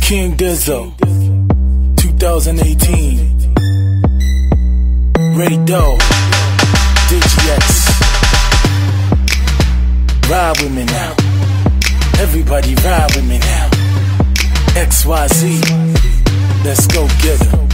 King Dizzo, 2018. Ray Doe, DGX. Ride with me now. Everybody ride with me now. XYZ, let's go get 'em.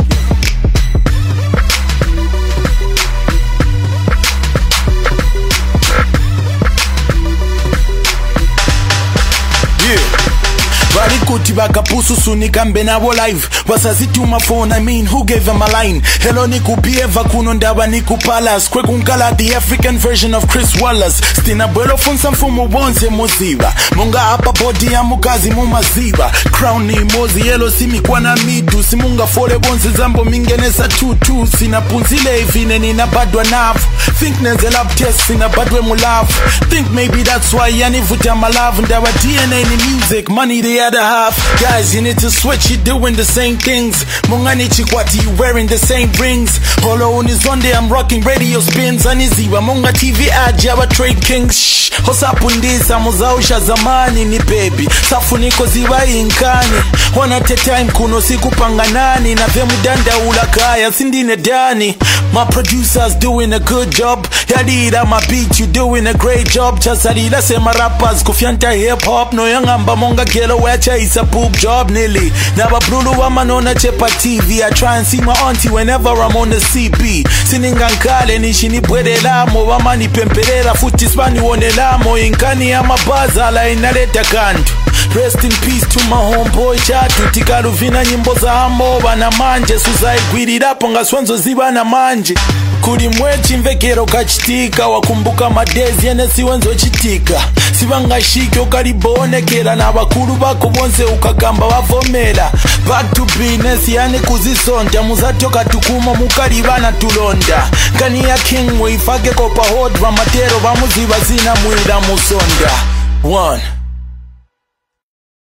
Kuti bakapusu sunika mbe nabo live wasazituma phone. I mean, who gave them a line? Hello niku pieva kuno ndaba niku palace kwekunkala the African version of Chris Wallace. Stina bwelo funsa mfumu bonze muziba munga hapa body ya mukazi mumaziba crown ni mozi yellow simi kwa na midu simunga fole bonze zambo mingenesa tutu sina punzile ifine nina badwa nafu think neze lab test sina badwe mulafu think maybe that's why yani vuta malavu ndawa DNA ni music money the other half. Guys, you need to switch, you doing the same things. Mungani chikwati, you wearing the same rings. Holo on is one day, I'm rocking radio spins. Aniziwa, munga TV ad, jawa trade kings. Shh, hosapundisa, muzausha zamani ni baby. Safuniko ziwa inkani. Wana te time kuno siku panganani. Na vemu danda ulakaya, sindine dani. My producer's doing a good job. Yadida, my beat, you doing a great job. Chasalila se my rappers, kufianta hip hop. No yangamba munga gelo wecha. It's a boob job nearly. Never blue woman on a chepa TV. I try and see my auntie whenever I'm on the CP. Siningankale nishini bwede lamo. Wamani pemperera futi spani wone lamo. Inkani ya mabaza la inaleta kantu. Rest in peace to my homeboy Chatu. Tikalu vina nyimbo za hambo bana manje. Suzai kwirirapo nga swanzo ziba na manje. Kuri mwechi mvekero kachitika. Wakumbuka madezi yene siwenzo chitika. Sibanga shiki okaribone kera na bakuru bako bonse ukagamba bavomera. Back to business yani kuzisonda. Muzatoka tukuma mukaribana tulonda. Kani ya king muifage kopa hot. Vamatero vamuziba zina mwila musonda. 1